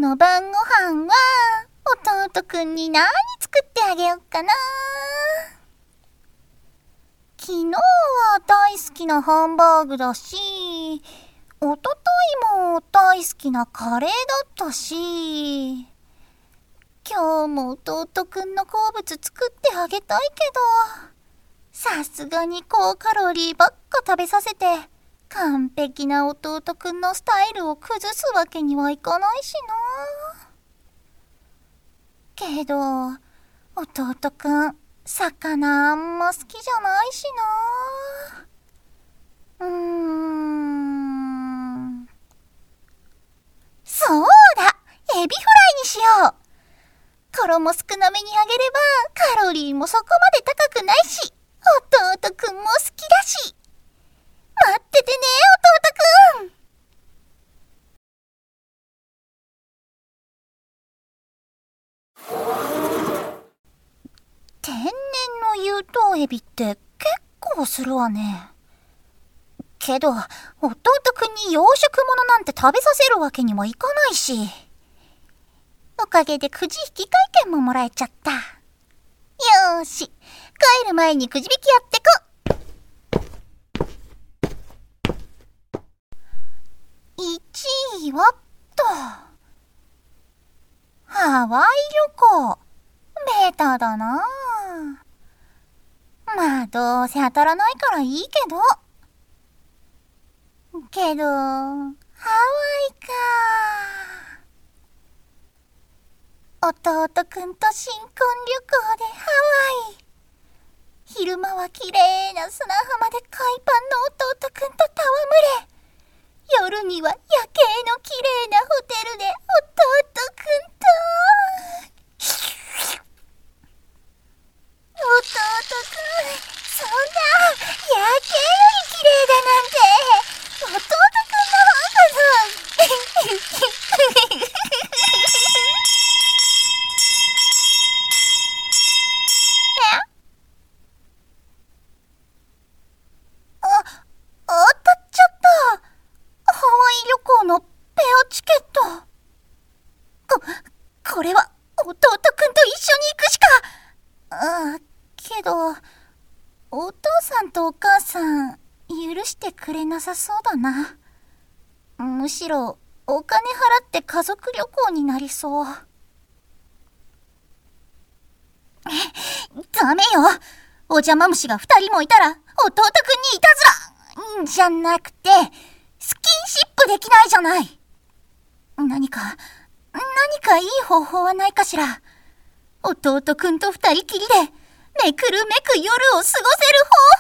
の晩ご飯は弟くんに何作ってあげようかな。昨日は大好きなハンバーグだし、おとといも大好きなカレーだったし、今日も弟くんの好物作ってあげたいけど、さすがに高カロリーばっか食べさせて、完璧な弟くんのスタイルを崩すわけにはいかないしな。けど、弟くん、魚あんま好きじゃないしな。そうだ、エビフライにしよう。衣少なめに揚げればカロリーもそこまで高くないし、弟くんも好きだし。待っててね、弟くん。天然の有頭エビって結構するわね。けど、弟くんに養殖物なんて食べさせるわけにもいかないし。おかげでくじ引き会券ももらえちゃった。よーし、帰る前にくじ引きやってこ。1位はっと。ハワイ旅行。ベタだなぁ。まあどうせ当たらないからいいけど。ハワイか。弟くんと新婚旅行でハワイ。昼間は綺麗な砂浜で海パンの弟くんと戯れ、夜には夜景の綺麗なホテルで弟くんと。弟くん、そんな夜景より綺麗だなんて、弟くんの方が当たっちゃった。ハワイ旅行のペアチケット。これは弟くんと一緒に行くしか。けど、お父さんとお母さん、許してくれなさそうだな。むしろ、お金払って家族旅行になりそう。ダメよ。お邪魔虫が2人もいたら、弟くんにいたずらじゃなくて、スキンシップできないじゃない。何かいい方法はないかしら。弟くんと2人きりで、めくるめく夜を過ごせる方